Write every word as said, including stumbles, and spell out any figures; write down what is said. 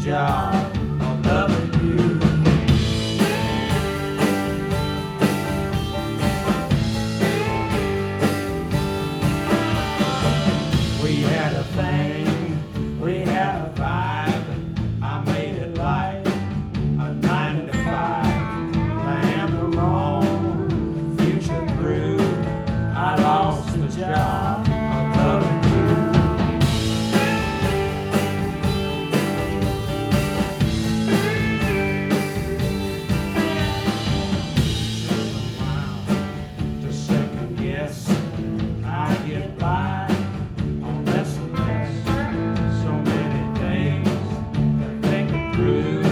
job of loving you. We had a thing, we had a vibe. I made it like a nine to five. Planned the wrong future through. I lost the job of loving you. To second guess, I get by on less and less. So many things to think it through.